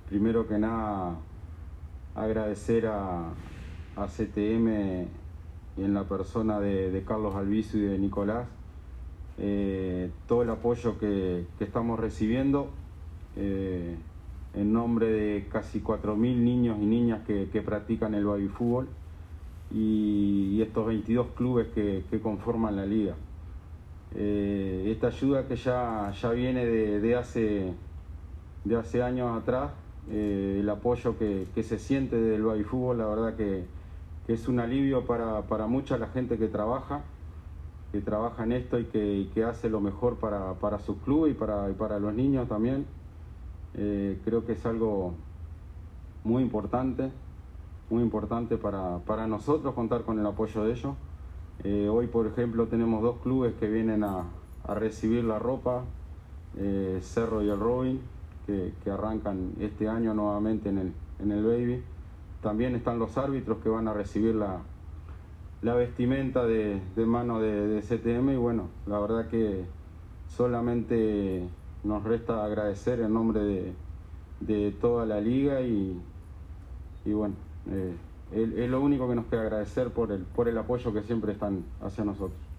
Primero que nada, agradecer a CTM en la persona de Carlos Albizu y de Nicolás, todo el apoyo que estamos recibiendo en nombre de casi 4.000 niños y niñas que practican el baby fútbol y estos 22 clubes que conforman la liga. Esta ayuda que ya viene de hace años atrás, el apoyo que se siente del baby fútbol, la verdad que es un alivio para mucha la gente que trabaja en esto y que hace lo mejor para sus clubes y para los niños también. Creo que es algo muy importante para nosotros contar con el apoyo de ellos. Hoy, por ejemplo, tenemos dos clubes que vienen a recibir la ropa, Cerro y el Robin, que arrancan este año nuevamente en el baby. También están los árbitros que van a recibir la vestimenta de mano de CTM, y bueno, la verdad que solamente nos resta agradecer en nombre de toda la liga y bueno, es lo único que nos queda agradecer por el apoyo que siempre están hacia nosotros.